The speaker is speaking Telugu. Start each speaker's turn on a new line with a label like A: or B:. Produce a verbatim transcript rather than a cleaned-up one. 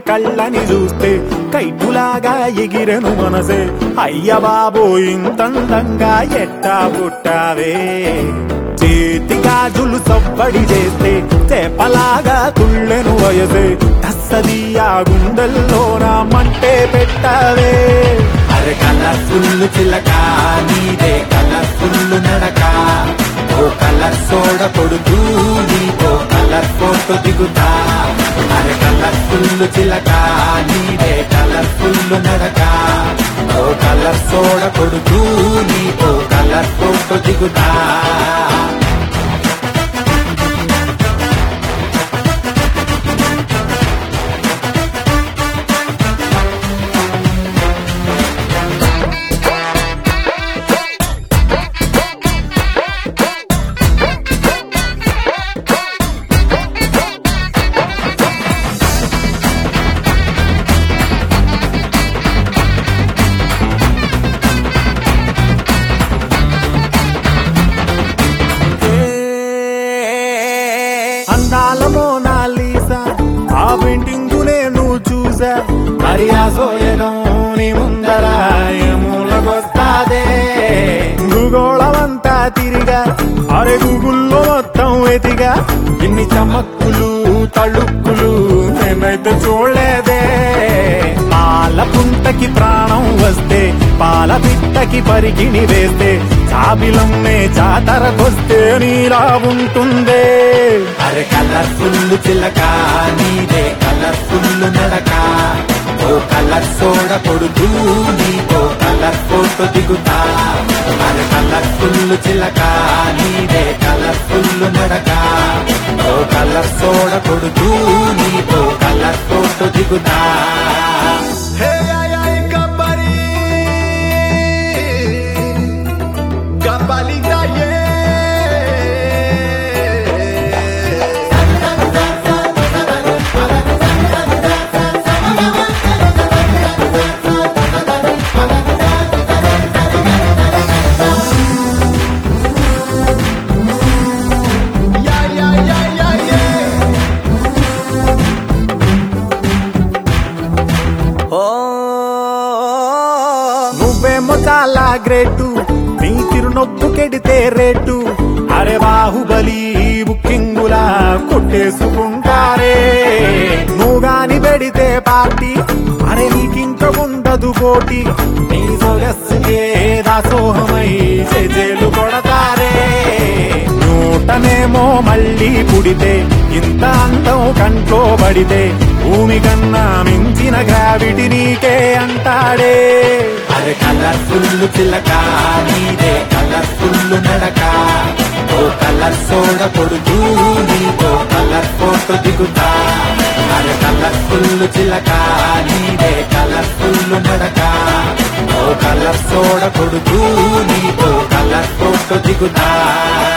A: కళ్ళని చూస్తే కైటులాగా ఎగిరెను మనసే అయ్య బాబో ఇంతందంగా ఎట్టా పుట్టావే చేతి గాజులు సవ్వడి చేస్తే చేపలాగా తుళ్ళెను వయసే తస్సదియా గుండెల్లో నా మంటే పెట్టావే అరే కలర్ఫుల్ చిలక నీదే కలర్ఫుల్ నడక ఓ కలర్ సోడ కొడుతూ నీతో కలర్ ఫోటో దిగుతా అరే కలర్ఫుల్ చిలక నీదే కలర్ఫుల్ నడక ఓ కలర్ సోడ కొడుతూ నీతో కలర్ ఫోటో దిగుతా అందాల మోనాలీసా ఆ పెయింటింగ్ నేను చూసా మరి ఆ సోయగం నీ ముందర ఏమూలకొస్తాదే భూగోళమంతా తిరిగా అరే గూగుల్లో మొత్తం ఎతిగా ఇన్ని చమక్కులు తళుక్కులు నేనైతే చూడలేదే పాల పుంటకి ప్రాణం వస్తే పాల పిట్టకి పరికిణి వేస్తే చాబిలమ్మే జాతరకొస్తే నీలా ఉంటుందే అరే కలర్ఫుల్ చిలక నీదే కలర్ఫుల్ నడక ఓ కలర్ సోడ కొడుతూ నీతో కలర్ ఫోటో దిగుతా అరే కలర్ఫుల్ చిలక నీదే కలర్ఫుల్ నడక ఓ కలర్ సోడ కొడుతూ నీతో కలర్ ఫోటో దిగుతా నువ్వేమో చాలా గ్రేటు నీ తిరునొప్పు కెడితే రేటు అరే బాహుబలి బుకింగులా కొట్టేసుకుంటారే నువ్వు గాని పెడితే పార్టీ అరే నీకింక ఉండదు పోటీ నీ సొగస్సుకే దాసోహమై చేజేలు కొడతారే నూటనేమో మళ్ళీ పుడితే ఇంత అందం కంట్లో పడితే భూమి కన్నా మించిన గ్రావిటీ నీకే అంటాడే అరే కలర్ఫుల్ చిలక నీదే కలర్ఫుల్ నడక ఓ కలర్ సోడ కొడుతూ నీతో కలర్ ఫోటో దిగుతా అరే కలర్ఫుల్ చిలక నీదే కలర్ఫుల్ నడక ఓ కలర్ సోడ కొడుతూ నీతో కలర్ ఫోటో దిగుతా